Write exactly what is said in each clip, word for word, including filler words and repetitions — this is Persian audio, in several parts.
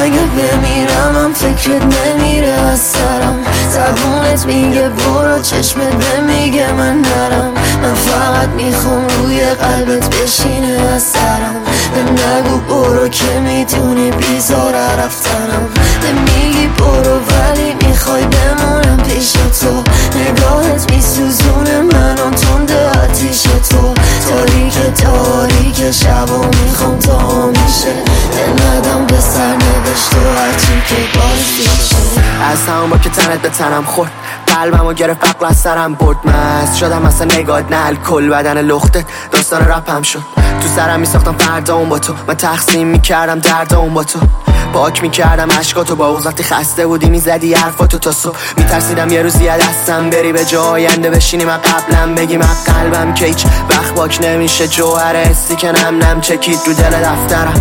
اگه بمیرم هم فکرت نمیره از سرم. زبونت میگه برو، چشمت نمیگه من نرم. من فقط میخوام روی قلبت بشینه از سرم. به نگو برو که میدونی بیزار رفتنم. به میگی برو ولی میخوای بمونم پیش تو. نگاهت میسوزونه منو تنده آتیش تو. تاریک تاریک شب و میخوام تا میشه دل ندم به سر نوشت و هرچی که بازی شه. از همون با که تنت به تنم خورد، قلبم و گرفت عقل از سرم برد. مست شدم اصلا نگات نه الکل، بدن لخته داستان رپم شد. تو سرم میساختم فردا اون با تو، من تقسیم میکردم درد اون با تو. پاک میکردم عشقاتو با اون، وقتی خسته بودی میزدی حرفاتو تا صبح. میترسیدم یه روزی از دستم بری، به جای آینده بشینی من قبلم بگی من قلبم که هیچ وقت پاک نمیشه. جوهر حسی که نم نم چکید رو دل دفترم.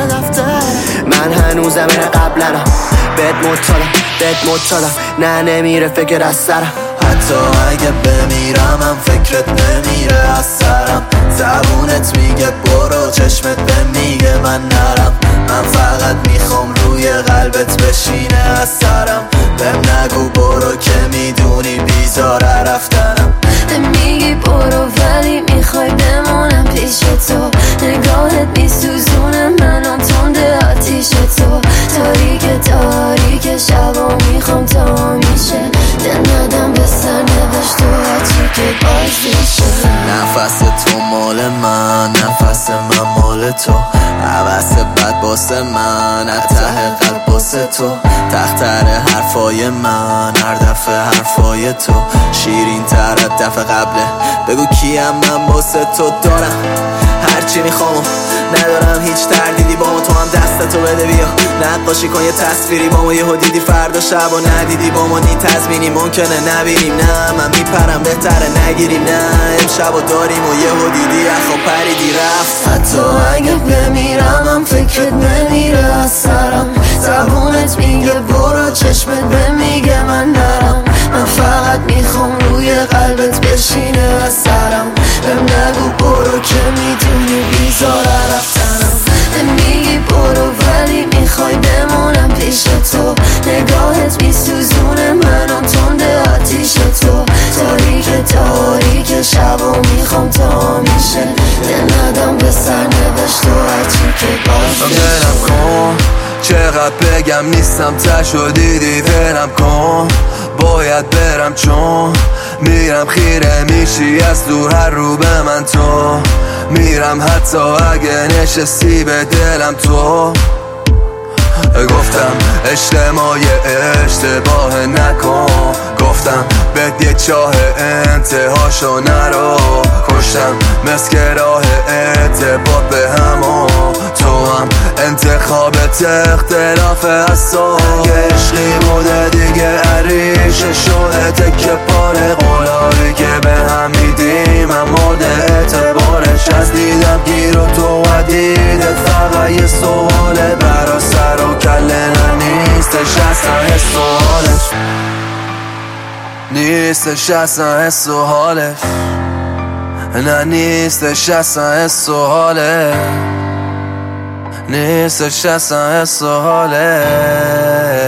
من هنوزم این قبلنم، بهت متادم بهت متادم نه نمیره فکر از سرم. حتی اگه بمیرم هم فکرت نمیره از سرم. زبونت میگه برو، چشمت میگه من نرم. من فقط میخوام روی قلبت بشینه از سرم. بهم نگو برو که میدونی بیزاره رفتنم. میگی برو ولی میخوای بمونم پیش تو. نگاهت میسوزونه منو تنده آتیش تو. تاریک تاریک شب و میخوام تا میشه دل ندم به سر نوشت و هرچی که بازی شه. نفس تو مال من، نفس من مال تو. حوث بد باسه من، ته قلب باسه تو. تختر حرفای من، هر دفعه حرفای تو شیرین تر از دفعه قبله. بگو کیم من باسه تو دارم هرچی میخوام، ندارم هیچ تردیدی با ما. تو هم دستتو بده بیا نقاشی کن یه تصویری با ما. یهو دیدی فردا شب و ندیدی با ما. نی تضمینی ممکنه نبینیم، نه من میپرم بهتره نگیریم. نه امشب و داریم و یهو دیدی اخو پریدی رفت. حتی اگه بمیرم هم فکرت نمیره از سرم. زبونت میگه برو، چشمت میگه من نرم. من فقط میخوام روی قلبت بشینه از سرم. بهم نگو برو که میدونی بیزاره رفتنم. میگی برو ولی میخوای بمونم پیش تو. نگاهت میسوزونه منو تنده آتیش تو. تاریک تاریک شب و میخوام تا میشه دل ندم به سر نوشت و هرچی که بازی شه. کن چقدر بگم نیستم تشو دیدی ولم کن. باید برم چون میرم خیره میشی از دور هر رو به من تو. میرم حتی اگه نشستی به دلم تو. گفتم اجتماع اشتباه نکن. گفتم بهت یه چاه انتهاشو نرو. کشتم مسک راه ارتباط به همو. تو هم انتخابت اختلاف از تو. عشقی بوده دیگه عریشه شده تکه پاره. قولایی که به هم میدیم هم مورد اعتبارش. از دیدم گیر و تو و دیدت فقط یه سواله. برا سر و کله نیستش اصلا حس و حالش. نیستش اصلا حس و حالش. نه نیستش اصلا حس و حالش. نیستش اصلا حس و حالش.